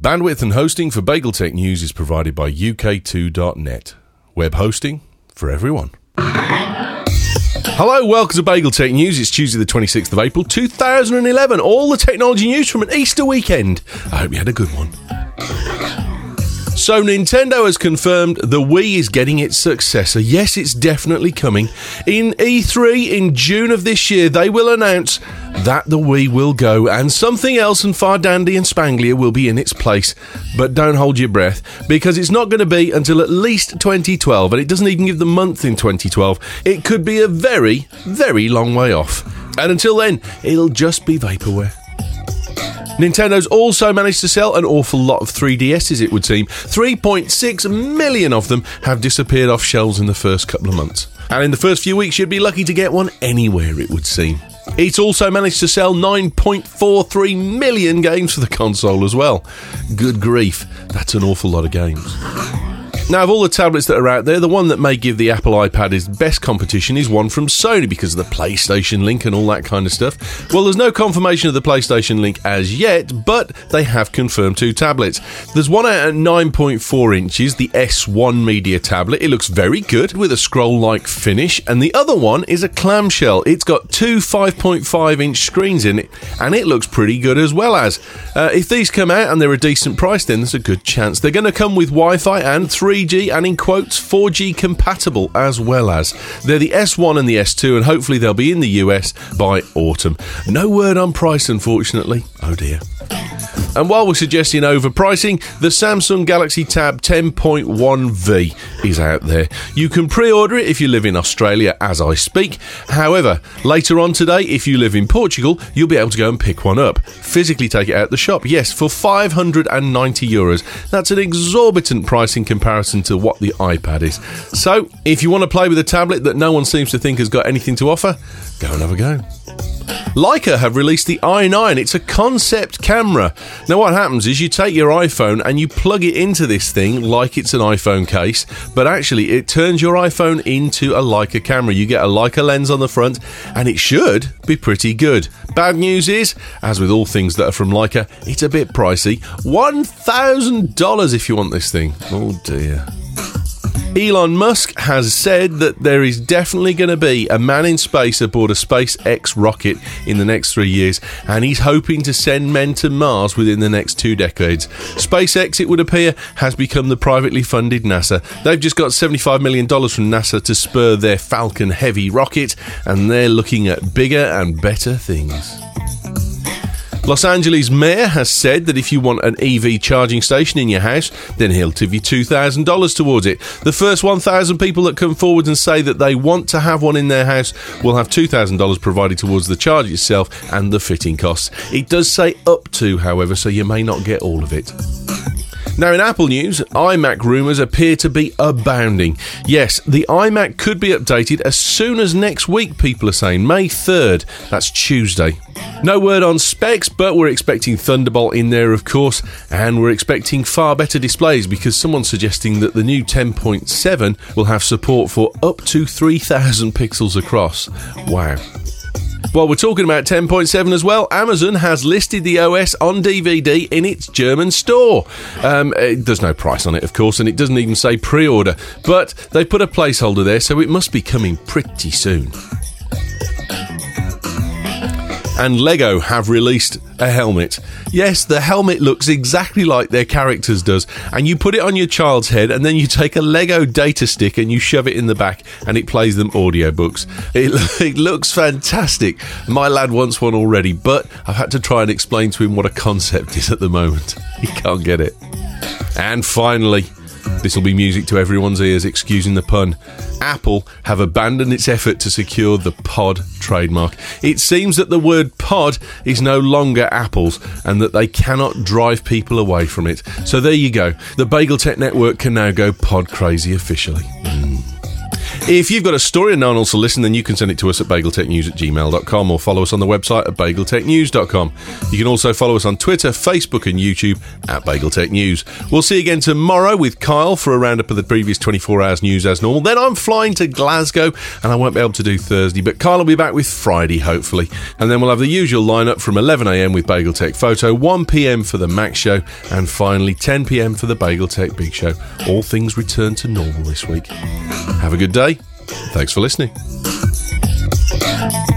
Bandwidth and hosting for BagelTech News is provided by UK2.net. Web hosting for everyone. Hello, welcome to BagelTech News. It's Tuesday the 26th of April 2011. All the technology news from an Easter weekend. I hope you had a good one. So Nintendo has confirmed the Wii is getting its successor. Yes, it's definitely coming. In E3 in June of this year, they will announce that the Wii will go and something else and far dandy and spanglier will be in its place. But don't hold your breath, because it's not going to be until at least 2012, and it doesn't even give the month in 2012. It could be a very, very long way off. And until then, it'll just be vaporware. Nintendo's also managed to sell an awful lot of 3DSs, it would seem. 3.6 million of them have disappeared off shelves in the first couple of months. And in the first few weeks, you'd be lucky to get one anywhere, it would seem. It's also managed to sell 9.43 million games for the console as well. Good grief, that's an awful lot of games. Now, of all the tablets that are out there, the one that may give the Apple iPad its best competition is one from Sony because of the PlayStation Link and all that kind of stuff. Well, there's no confirmation of the PlayStation Link as yet, but they have confirmed two tablets. There's one out at 9.4 inches, the S1 Media tablet. It looks very good with a scroll-like finish, and the other one is a clamshell. It's got two 5.5-inch screens in it, and it looks pretty good as well as. If these come out and they're a decent price, then there's a good chance they're going to come with Wi-Fi and 3G and in quotes 4G compatible as well as. They're the S1 and the S2, and hopefully they'll be in the US by autumn. No word on price, unfortunately. Oh dear. And while we're suggesting overpricing, the Samsung Galaxy Tab 10.1V is out there. You can pre-order it if you live in Australia as I speak. However, later on today, if you live in Portugal, you'll be able to go and pick one up. Physically take it out the shop. Yes, for €590. That's an exorbitant price in comparison to what the iPad is. So, if you want to play with a tablet that no one seems to think has got anything to offer, go and have a go. Leica have released the i9. It's a concept camera. Now what happens is you take your iPhone and you plug it into this thing like it's an iPhone case, but actually it turns your iPhone into a Leica camera. You get a Leica lens on the front and it should be pretty good. Bad news is, as with all things that are from Leica, it's a bit pricey. $1,000 if you want this thing. Oh dear. Elon Musk has said that there is definitely going to be a man in space aboard a SpaceX rocket in the next 3 years, and he's hoping to send men to Mars within the next 2 decades. SpaceX, it would appear, has become the privately funded NASA. They've just got $75 million from NASA to spur their Falcon Heavy rocket, and they're looking at bigger and better things. Los Angeles mayor has said that if you want an EV charging station in your house, then he'll give you $2,000 towards it. The first 1,000 people that come forward and say that they want to have one in their house will have $2,000 provided towards the charge itself and the fitting costs. It does say up to, however, so you may not get all of it. Now, in Apple news, iMac rumours appear to be abounding. Yes, the iMac could be updated as soon as next week, people are saying. May 3rd. That's Tuesday. No word on specs, but we're expecting Thunderbolt in there, of course, and we're expecting far better displays because someone's suggesting that the new 10.7 will have support for up to 3,000 pixels across. Wow. While we're talking about 10.7 as well, Amazon has listed the OS on DVD in its German store. There's no price on it, of course, and it doesn't even say pre-order, but they put a placeholder there, so it must be coming pretty soon. And Lego have released a helmet. Yes, the helmet looks exactly like their characters does, and you put it on your child's head and then you take a Lego data stick and you shove it in the back and it plays them audiobooks. It looks fantastic. My lad wants one already, but I've had to try and explain to him what a concept is at the moment. He can't get it. And finally, this will be music to everyone's ears, excusing the pun. Apple have abandoned its effort to secure the pod trademark. It seems that the word pod is no longer Apple's and that they cannot drive people away from it. So there you go. The BagelTech Network can now go pod crazy officially. If you've got a story and no one else will listen, then you can send it to us at bageltechnews@gmail.com or follow us on the website at bageltechnews.com. You can also follow us on Twitter, Facebook and YouTube at Bageltech News. We'll see you again tomorrow with Kyle for a roundup of the previous 24 hours news as normal. Then I'm flying to Glasgow and I won't be able to do Thursday, but Kyle will be back with Friday, hopefully. And then we'll have the usual lineup from 11am with Bageltech Photo, 1pm for the Mac Show, and finally 10pm for the Bageltech Big Show. All things return to normal this week. Have a good day. Thanks for listening.